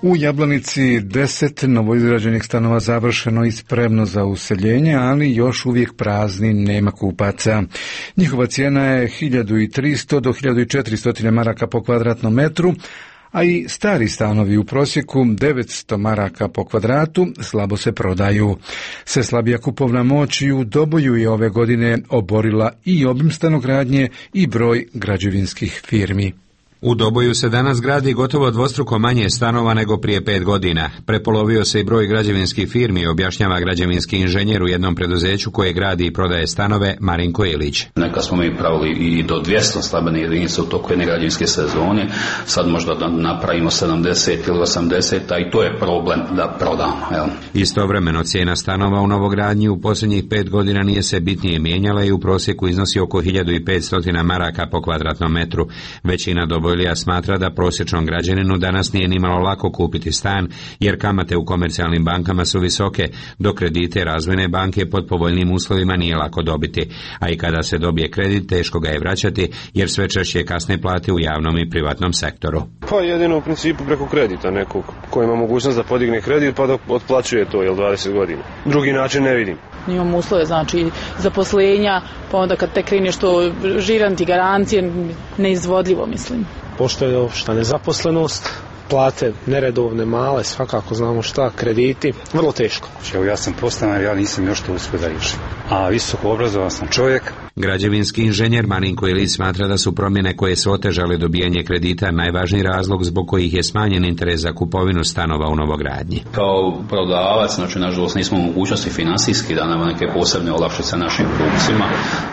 U Jablanici deset novoizgrađenih stanova završeno i spremno za useljenje, ali još uvijek prazni, nema kupaca. Njihova cijena je hiljadu tristo do hiljadu četiristo maraka po kvadratnom metru, a i stari stanovi u prosjeku devetsto maraka po kvadratu slabo se prodaju. Sve slabija kupovna moć i u Doboju je ove godine oborila i obim stanogradnje i broj građevinskih firmi.
U Doboju se danas gradi gotovo dvostruko manje stanova nego prije pet godina. Prepolovio se i broj građevinskih firmi, objašnjava građevinski inženjer u jednom preduzeću koje gradi i prodaje stanove Marinko Ilić.
Neka smo mi pravili i do dvjesto stambenih jedinica u toku jedne građevinske sezone, sad možda da napravimo sedamdeset ili osamdeset, a i to je problem da prodamo. Jel?
Istovremeno cijena stanova u novogradnji u posljednjih pet godina nije se bitnije mijenjala i u prosjeku iznosi oko hiljadu petsto maraka po kvadratnom metru. Većina Dobojlija smatra da prosječnom građaninu danas nije nimalo lako kupiti stan, jer kamate u komercijalnim bankama su visoke, dok kredite razvojne banke pod povoljnim uslovima nije lako dobiti, a i kada se dobije kredit teško ga je vraćati, jer sve češće kasne plate u javnom i privatnom sektoru.
Pa jedino u principu preko kredita nekog ko ima mogućnost da podigne kredit pa da otplaćuje to, jel dvadeset godina. Drugi način ne vidim.
Imamo uslove, znači zaposlenja, pa onda kad te kreneš to žiranti garancije, neizvodljivo mislim.
Pošto je opšta nezaposlenost, plate neredovne, male, svakako znamo šta, krediti, vrlo teško.
Evo ja sam postanar, ja nisam još to uspio da riješim. A visoko obrazovan sam čovjek.
Građevinski inženjer Marinko Ilić smatra da su promjene koje su otežale dobijanje kredita najvažniji razlog zbog kojih je smanjen interes za kupovinu stanova u novogradnji.
Kao prodavac, znači nažalost nismo u mogućnosti finansijski da nam neke posebne olakšice našim kupcima.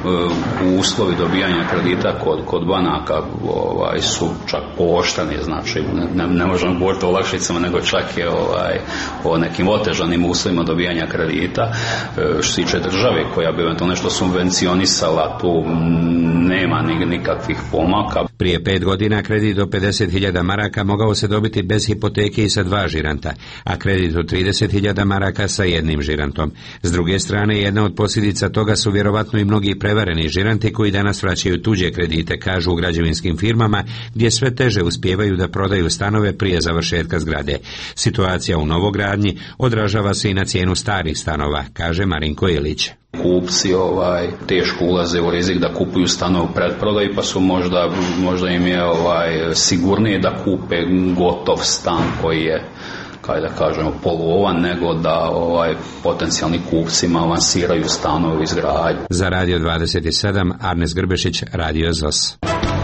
U uslovi dobijanja kredita kod, kod banaka ovaj, su čak pooštreni, znači ne, ne možemo govoriti o olakšicama, nego čak je ovaj, o nekim otežanim uslovima dobijanja kredita. Što se tiče države koja bi eventualno nešto subvencionisala, tu nema nikakvih pomaka.
Prije pet godina kredit do pedeset hiljada maraka mogao se dobiti bez hipoteke i sa dva žiranta, a kredit od trideset hiljada maraka sa jednim žirantom. S druge strane, jedna od posljedica toga su vjerovatno i mnogi prevareni žiranti koji danas vraćaju tuđe kredite, kažu u građevinskim firmama, gdje sve teže uspijevaju da prodaju stanove prije završetka zgrade. Situacija u novogradnji odražava se i na cijenu starih stanova, kaže Marinko Ilić.
Kupci ovaj, teško ulaze u rizik da kupuju stanove u pretprodaji, pa su možda, možda im je ovaj, sigurnije da kupe gotov stan koji je, kaj da kažemo, poluovan, nego da ovaj, potencijalni kupcima avansiraju stanove u izgradnju.
Za Radio dvadeset sedam, Arnes Grbešić, Radio Z O S.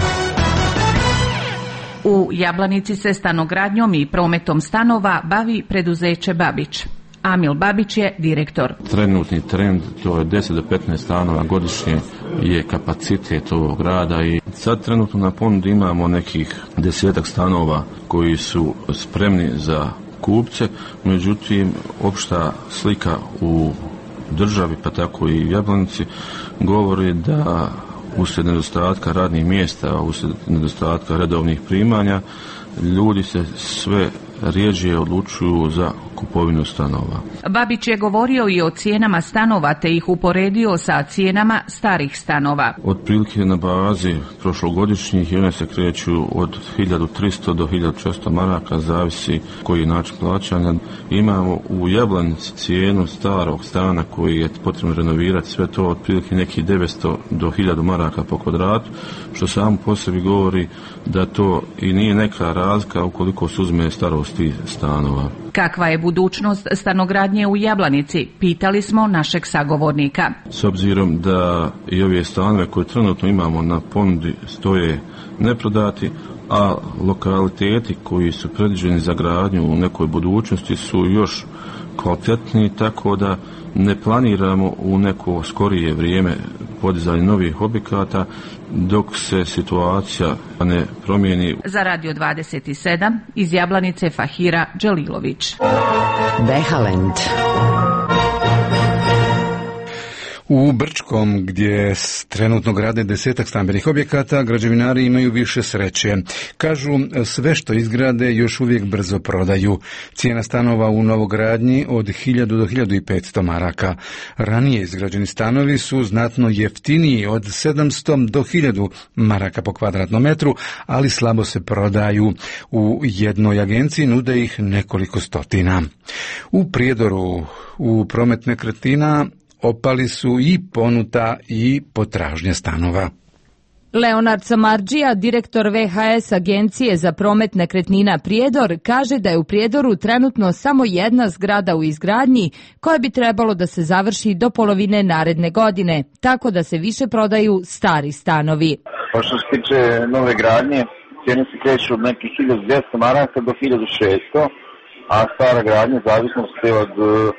U Jablanici se stanogradnjom i prometom stanova bavi preduzeće Babić. Amil Babić je direktor.
Trenutni trend, to je deset do petnaest stanova godišnje je kapacitet ovog grada i sad trenutno na ponudi imamo nekih desetak stanova koji su spremni za kupce, međutim opšta slika u državi pa tako i Jablanici govori da uslijed nedostatka radnih mjesta, uslijed nedostatka redovnih primanja, ljudi se sve rjeđe odlučuju za kupovinu stanova.
Babić je govorio i o cijenama stanova te ih uporedio sa cijenama starih stanova.
Otprilike na bazi prošlogodišnjih i one se kreću od hiljadu tristo do hiljadu četiristo maraka, zavisi koji je način plaćanja. Imamo u Jablanici cijenu starog stana koji je potrebno renovirati, sve to otprilike nekih devetsto do hiljadu maraka po kvadratu, što samo po sebi govori da to i nije neka razlika ukoliko se uzme starost tih stanova.
Kakva je budućnost stanogradnje u Jablanici? Pitali smo našeg sagovornika.
S obzirom da i ove stanove koje trenutno imamo na ponudi stoje neprodati, a lokaliteti koji su predviđeni za gradnju u nekoj budućnosti su još kvalitetniji, tako da ne planiramo u neko skorije vrijeme podizanje novih objekata dok se situacija ne promijeni.
Za Radio dvadeset sedam iz Jablanice Fahira Đelilović.
Behalend.
U Brčkom, gdje trenutno grade desetak stambenih objekata, građevinari imaju više sreće. Kažu, sve što izgrade još uvijek brzo prodaju. Cijena stanova u novogradnji od hiljadu do hiljadu petsto maraka. Ranije izgrađeni stanovi su znatno jeftiniji od sedamsto do hiljadu maraka po kvadratnom metru, ali slabo se prodaju. U jednoj agenciji nude ih nekoliko stotina. U Prijedoru, u promet nekretnina, opali su i ponuda i potražnja stanova.
Leonard Samardžija, direktor V H S agencije za promet nekretnina Prijedor, kaže da je u Prijedoru trenutno samo jedna zgrada u izgradnji koja bi trebalo da se završi do polovine naredne godine, tako da se više prodaju stari stanovi.
Pa što se tiče nove gradnje, cijene se kreću od nekih hiljadu dvjesto maraka do hiljadu šesto, a stara gradnja zavisno se od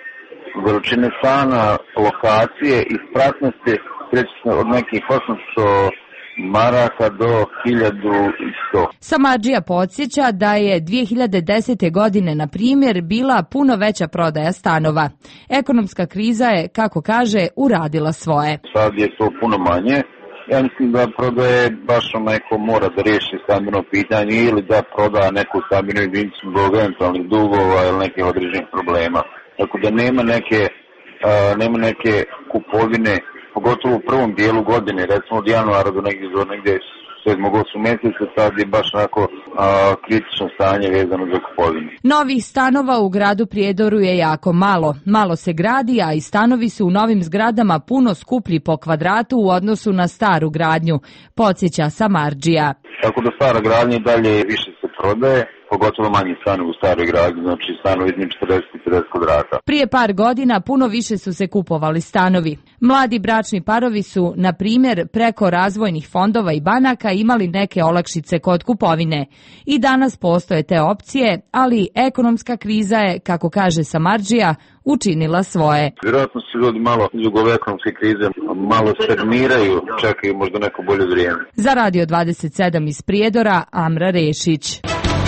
veličine stana, lokacije i spratnosti kreće se od nekih osamsto maraka do hiljadu sto.
Samardžija podsjeća da je dvije hiljade desete. godine, na primjer, bila puno veća prodaja stanova. Ekonomska kriza je, kako kaže, uradila svoje.
Sad je to puno manje. Ja mislim da prodaje baš neko mora da riješi stambeno pitanje ili da proda neku stambenu jedinicu zbog eventualnih dugova ili nekih određenih problema. Tako da nema neke, uh, nema neke kupovine, pogotovo u prvom dijelu godine, recimo od januara do negdje do negdje sedmog osmog mjeseca, sad je baš onako a, kritično stanje vezano za kupovinu.
Novih stanova u gradu Prijedoru je jako malo. Malo se gradi, a i stanovi su u novim zgradama puno skuplji po kvadratu u odnosu na staru gradnju, podsjeća Samardžija.
Tako da stara gradnja dalje više se prodaje, pogotovo manji stanovi u staroj gradnji, znači stanovi između četrdeset i pedeset kvadrata.
Prije par godina puno više su se kupovali stanovi. Mladi bračni parovi su, na primjer, preko razvojnih fondova i banaka imali neke olakšice kod kupovine. I danas postoje te opcije, ali ekonomska kriza je, kako kaže Samardžija, učinila svoje.
Vjerojatno se ljudi malo zbog ove ekonomske krize malo stagmiraju, čekaju možda neko bolje vrijeme.
Za Radio dvadeset sedam iz Prijedora, Amra Rešić.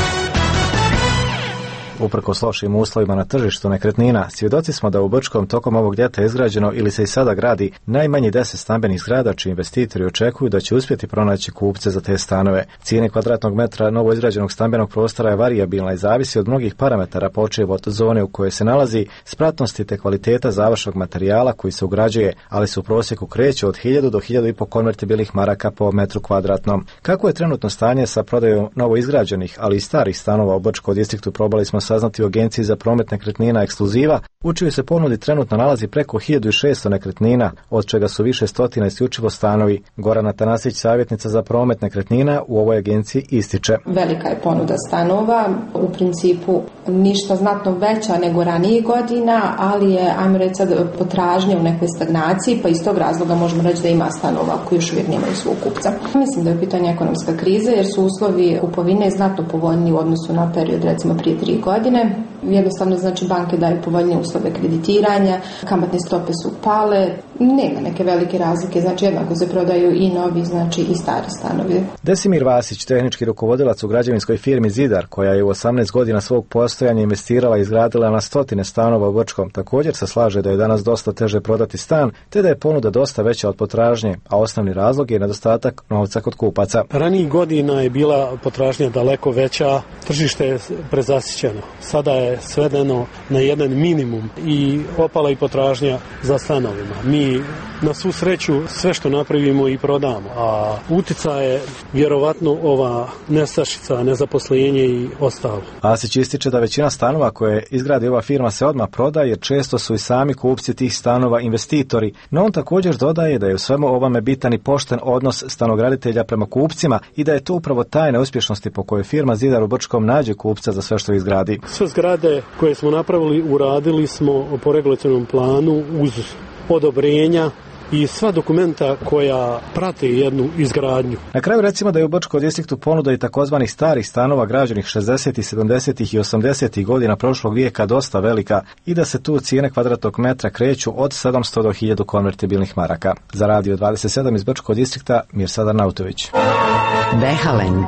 Uprkos lošim uslovima na tržištu nekretnina, svjedoci smo da u Brčkom tokom ovog ljeta izgrađeno ili se i sada gradi najmanje deset stambenih zgrada čiji investitori očekuju da će uspjeti pronaći kupce za te stanove. Cijene kvadratnog metra novo izgrađenog stambenog prostora je varijabilna i zavisi od mnogih parametara, počev od zone u kojoj se nalazi, spratnosti te kvaliteta završnog materijala koji se ugrađuje, ali se u prosjeku kreću od hiljadu do hiljadu i po konvertibilnih maraka po metru kvadratnom. Kako je trenutno stanje sa prodajom novo izgrađenih, ali i starih stanova u Brčkom distriktu, probali smo saznati u Agenciji za promet nekretnina Ekskluziva, u čijoj se ponudi trenutno nalazi preko hiljadu šesto nekretnina, od čega su više stotina isključivo stanovi. Gorana Tanasić, savjetnica za promet nekretnina u ovoj agenciji, ističe.
Velika je ponuda stanova, u principu ništa znatno veća nego ranije godina, ali je, ajmo reći sad, potražnja u nekoj stagnaciji, pa iz tog razloga možemo reći da ima stanova koji još uvijek nemaju svog kupca. Mislim da je u pitanju ekonomska kriza, jer su uslovi kupovine znatno povoljniji u odnosu na period recimo prije tri godine. Jednostavno, znači, banke daju povoljnije uslove kreditiranja, kamatne stope su pale, nema neke velike razlike, znači jednako se prodaju i novi, znači i stari stanovi.
Desimir Vasić, tehnički rukovodilac u građevinskoj firmi Zidar, koja je u osamnaest godina svog postojanja investirala i izgradila na stotine stanova u Brčkom, također se slaže da je danas dosta teže prodati stan, te da je ponuda dosta veća od potražnje, a osnovni razlog je nedostatak novca kod kupaca.
Ranijih godina je bila potražnja daleko veća, tržište je prezasićeno. Sada je svedeno na jedan minimum i opala i potražnja za stanovima. Mi na svu sreću sve što napravimo i prodamo, a utjecaj je vjerovatno ova nestašica, nezaposlenje i ostalo.
Asić ističe da većina stanova koje izgradi ova firma se odmah proda, jer često su i sami kupci tih stanova investitori, no on također dodaje da je u svemu ovome bitan i pošten odnos stanograditelja prema kupcima i da je to upravo tajna uspješnosti po kojoj firma Zidar u Brčkom nađe kupca za sve što izgradi.
Sve zgrade koje smo napravili uradili smo po regulatornom planu uz odobrenja i sva dokumenta koja prate jednu izgradnju.
Na kraju recimo da je u Brčkom distriktu ponuda i takozvanih starih stanova građenih šezdesetih, sedamdesetih i osamdesetih godina prošlog vijeka dosta velika i da se tu cijene kvadratnog metra kreću od sedamsto do hiljadu konvertibilnih maraka. Za Radio dvadeset sedam iz Brčkog distrikta, Mirsada Nautović.
Behalend.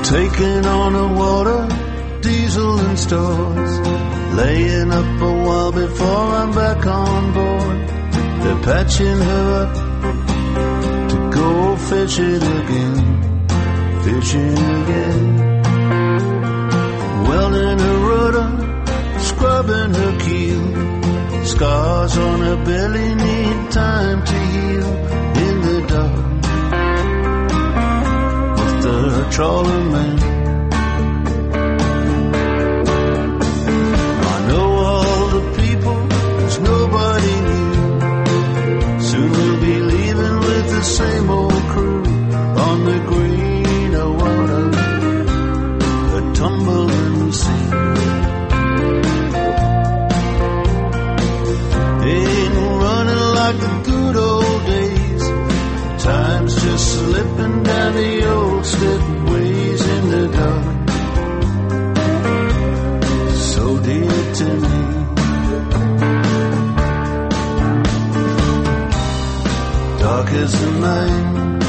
Taking on the water, diesel and stores, laying up a while before I'm back on board. They're patching her up to go fishing again, fishing again. Welding her rudder, scrubbing her keel, scars on her belly need time to heal. In the dark, with the trawler man, I know all the people, there's nobody new. Soon we'll be leaving with the same old crew on the greener water, a tumbling sea. Ain't running like the good old days. Time's just slipping down the old slipways in the dark. So dear to me. Dark as the night,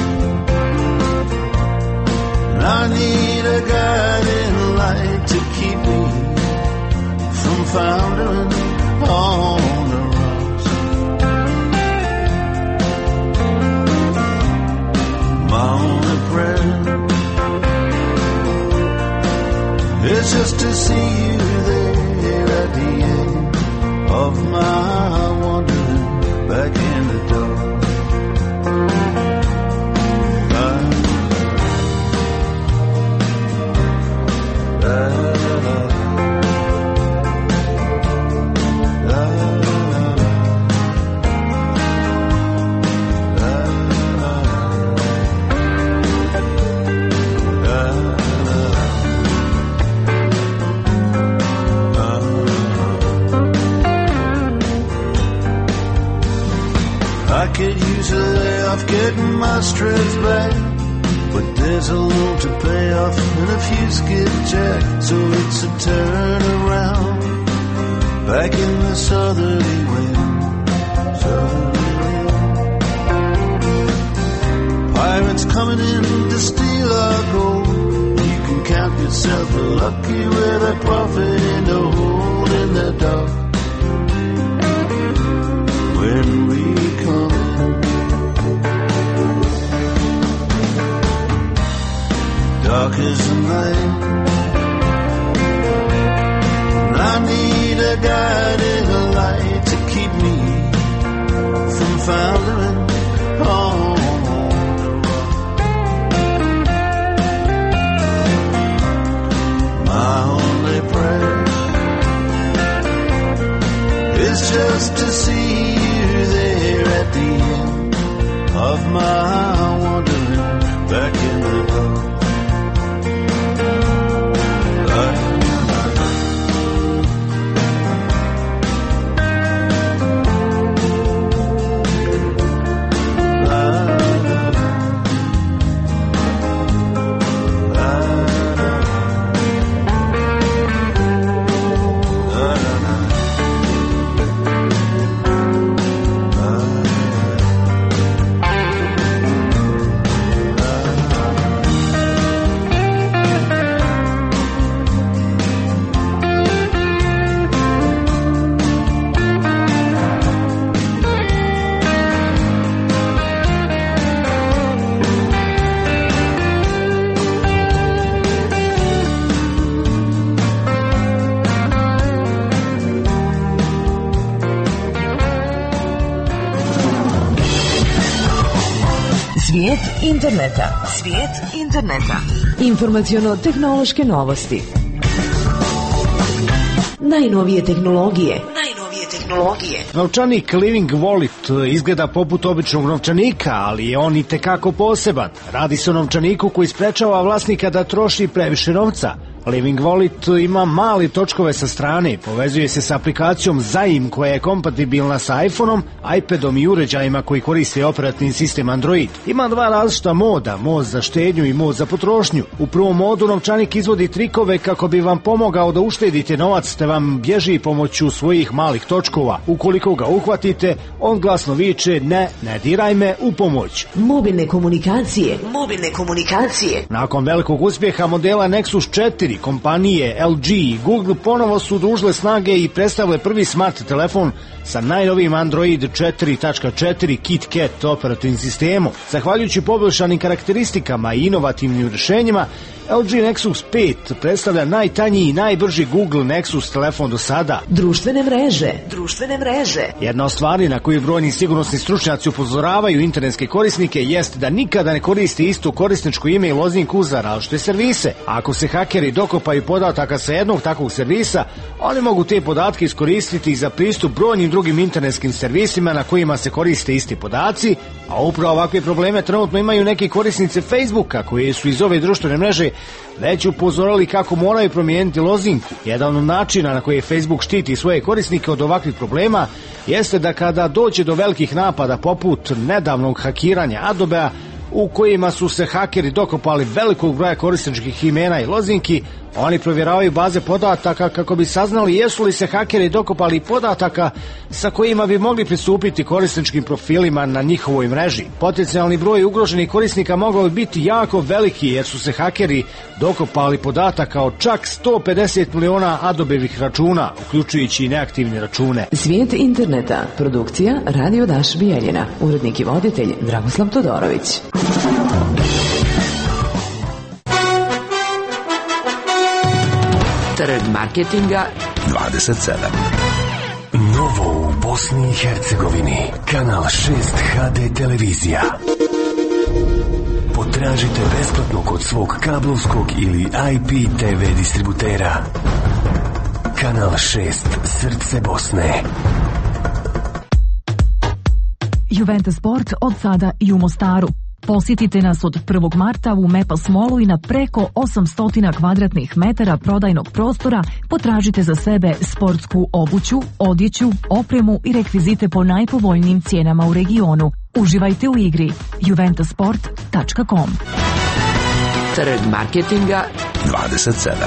and I need a guiding light to keep me from foundering on the rocks. My only prayer is just to see you there at the end of my wandering back in the dark. I could use a layoff, getting my strength back, but there's a loan to pay off and a few skipjack, so it's a turn around back in the southerly wind. Southerly wind. Pirates coming in to steal our gold. You can count yourself lucky with a profit in the hole in the dark. When we come in, dark as the night, and I need a guiding light to keep me from foundering on the rock. My only prayer is just to see there at the end of my wandering back in the dark.
Svijet interneta. Svijet interneta. Informaciono-tehnološke novosti. Najnovije tehnologije. Najnovije tehnologije.
Novčanik Living Wallet izgleda poput običnog novčanika, ali je on itekako poseban. Radi se o novčaniku koji sprečava vlasnika da troši previše novca. Living Wallet ima mali točkove sa strane, povezuje se sa aplikacijom Zaim koja je kompatibilna sa iPhoneom, iPadom i uređajima koji koriste operativni sistem Android. Ima dva različita moda, mod za štednju i mod za potrošnju. U prvom modu novčanik izvodi trikove kako bi vam pomogao da uštedite novac te vam bježi pomoću svojih malih točkova. Ukoliko ga uhvatite, on glasno viče ne, ne diraj me, u pomoć.
Mobilne komunikacije, mobilne komunikacije.
Nakon velikog uspjeha modela Nexus četiri, kompanije L G i Google ponovo su udružile snage i predstavile prvi smart telefon sa najnovijim Android četiri tačka četiri KitKat operativnim sistemom. Zahvaljujući poboljšanim karakteristikama i inovativnim rješenjima, L G Nexus pet predstavlja najtanji i najbrži Google Nexus telefon do sada.
Društvene mreže, društvene mreže.
Jedna od stvari na koju brojni sigurnosni stručnjaci upozoravaju internetske korisnike jest da nikada ne koriste istu korisničku ime i lozinku za različite servise. Ako se hakeri dokopaju podataka sa jednog takvog servisa, oni mogu te podatke iskoristiti za pristup brojnim drugim internetskim servisima na kojima se koriste isti podaci, a upravo ovakve probleme trenutno imaju neki korisnici Facebooka koji su iz ove društvene mreže već upozorili kako moraju promijeniti lozinku. Jedan od načina na koji Facebook štiti svoje korisnike od ovakvih problema jeste da kada dođe do velikih napada poput nedavnog hakiranja Adobea u kojima su se hakeri dokopali velikog broja korisničkih imena i lozinki, oni provjeravaju baze podataka kako bi saznali jesu li se hakeri dokopali podataka sa kojima bi mogli pristupiti korisničkim profilima na njihovoj mreži. Potencijalni broj ugroženih korisnika mogao bi biti jako veliki jer su se hakeri dokopali podataka od čak sto pedeset miliona Adobevih računa, uključujući i neaktivne račune.
Svijet interneta, produkcija Radio Daš Bijeljina, urednik i voditelj Dragoslav Todorović.
Trg marketinga dvadeset sedam.
Novo u Bosni i Hercegovini. Kanal šest H D televizija. Potražite besplatno kod svog kablovskog ili I P T V distributera. Kanal šest, srce Bosne.
Juventus Sport od sada i u Mostaru. Posjetite nas od prvog marta u Mepas Mallu i na preko osamsto kvadratnih metara prodajnog prostora potražite za sebe sportsku obuću, odjeću, opremu i rekvizite po najpovoljnijim cijenama u regionu. Uživajte u igri. juventus sport tačka com.
Trg marketinga dvadeset sedam.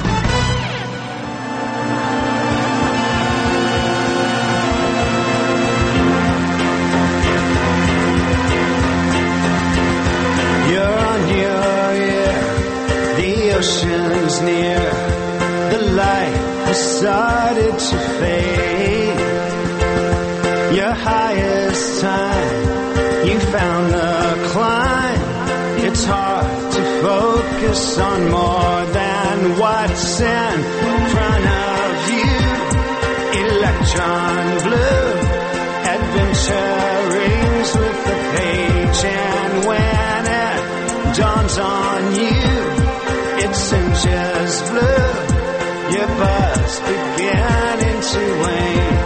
Ocean's near, the light has started to fade. Your highest time, you found the climb. It's hard to focus on more than what's in front of you. Electron blue, adventure rings with the page, and when it dawns on you, it's inches blue, your buzz beginning to wane.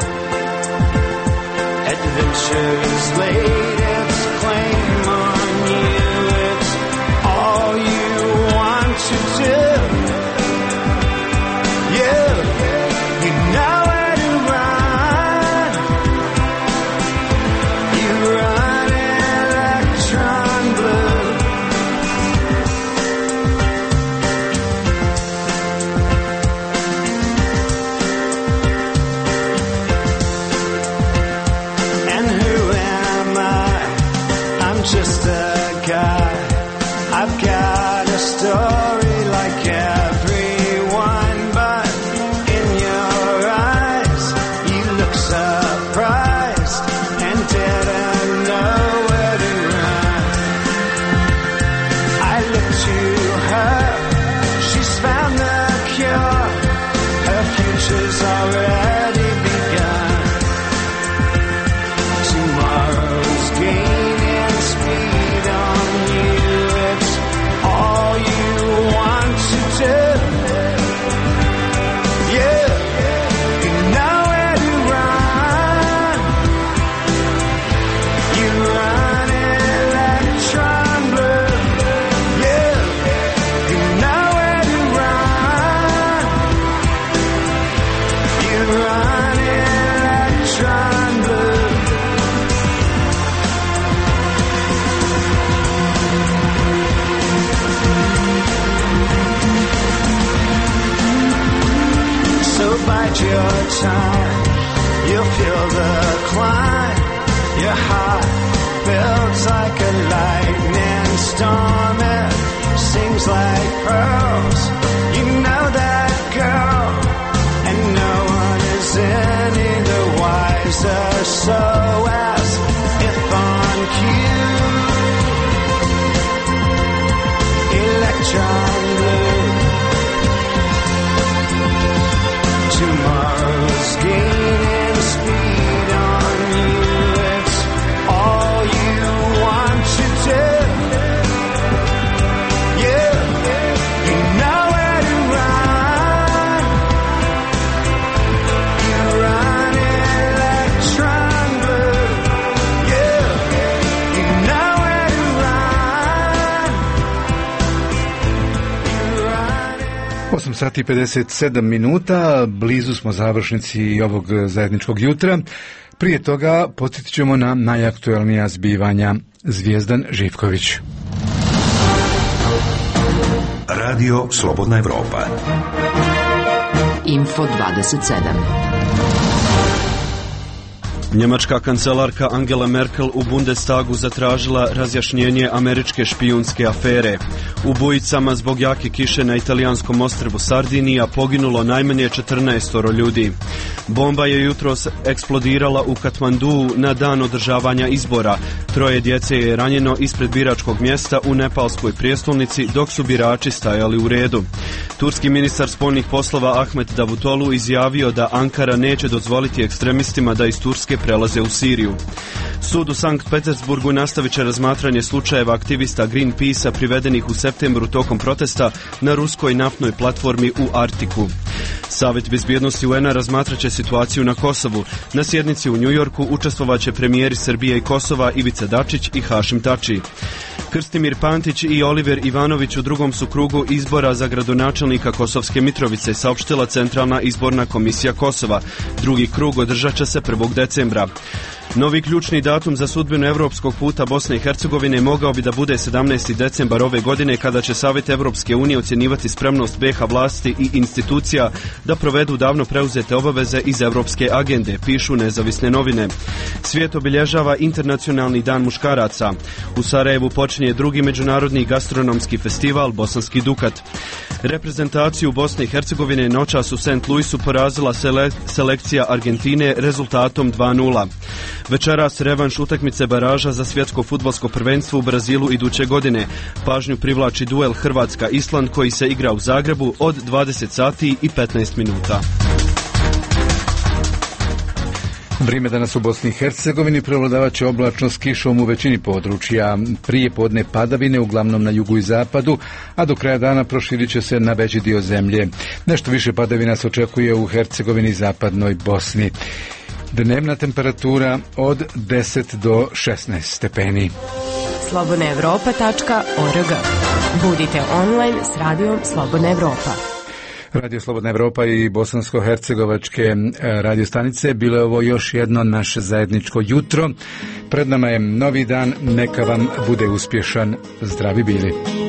Adventure's laid its claim on you, it's all you want to do. You, you know where to run, you run electron blue. bite your tongue. You'll feel the climb. Your heart builds like a lightning storm. It sings like pearls. You know that, girl. And no one is any the wiser. So as if on cue, electron blue. Tomorrow's gaining speed on you. It's all you want to do. Yeah, you know where to run. You run electron blue. Yeah, you know where to run. You run.
osam sati i pedeset sedam minuta, blizu smo završnici ovog zajedničkog jutra. Prije toga podsjetit ćemo na najaktuelnija zbivanja. Zvijezdan Živković.
Radio Slobodna Evropa.
Info dvadeset sedam.
Njemačka kancelarka Angela Merkel u Bundestagu zatražila razjašnjenje američke špijunske afere. U bujicama zbog jake kiše na italijanskom ostrvu Sardinija poginulo najmanje četrnaestoro ljudi. Bomba je jutros eksplodirala u Katmanduu na dan održavanja izbora. Troje djece je ranjeno ispred biračkog mjesta u nepalskoj prijestolnici dok su birači stajali u redu. Turski ministar spoljnih poslova Ahmet Davutoglu izjavio da Ankara neće dozvoliti ekstremistima da iz Turske prelaze u Siriju. Sud u Sankt Petersburgu nastavit će razmatranje slučajeva aktivista Greenpeace-a privedenih u septembru tokom protesta na ruskoj naftnoj platformi u Artiku. Savjet bezbjednosti U N-a razmatrat će situaciju na Kosovu. Na sjednici u Njujorku učestvovat će premijeri Srbije i Kosova Ivica Dačić i Hašim Tači. Krstimir Pantić i Oliver Ivanović u drugom su krugu izbora za gradonačelnika Kosovske Mitrovice, saopštila Centralna izborna komisija Kosova. Drugi krug održat će se prvog decembra. Novi ključni datum za sudbinu evropskog puta Bosne i Hercegovine mogao bi da bude sedamnaesti decembar ove godine, kada će Savjet Evropske unije ocjenjivati spremnost B iH vlasti i institucija da provedu davno preuzete obaveze iz evropske agende, pišu nezavisne novine. Svijet obilježava Internacionalni dan muškaraca. U Sarajevu počinje drugi međunarodni gastronomski festival Bosanski Dukat. Reprezentaciju Bosne i Hercegovine noćas u Saint Louisu porazila sele- selekcija Argentine rezultatom dva nula. Večeras revanš utakmice baraža za svjetsko fudbalsko prvenstvo u Brazilu iduće godine. Pažnju privlači duel Hrvatska-Island koji se igra u Zagrebu od dvadeset sati i petnaest minuta.
Vrijeme danas u Bosni i Hercegovini prevladavat će oblačno s kišom u većini područja. Prije podne padavine uglavnom na jugu i zapadu, a do kraja dana proširit će se na veći dio zemlje. Nešto više padavina se očekuje u Hercegovini i zapadnoj Bosni. Dnevna temperatura od deset do šesnaest stepeni.
slobodna evropa tačka org. Budite online s radijom Slobodna Evropa.
Radio Slobodna Evropa i bosansko-hercegovačke radio stanice, bilo je ovo još jedno naše zajedničko jutro. Pred nama je novi dan, neka vam bude uspješan. Zdravi bili.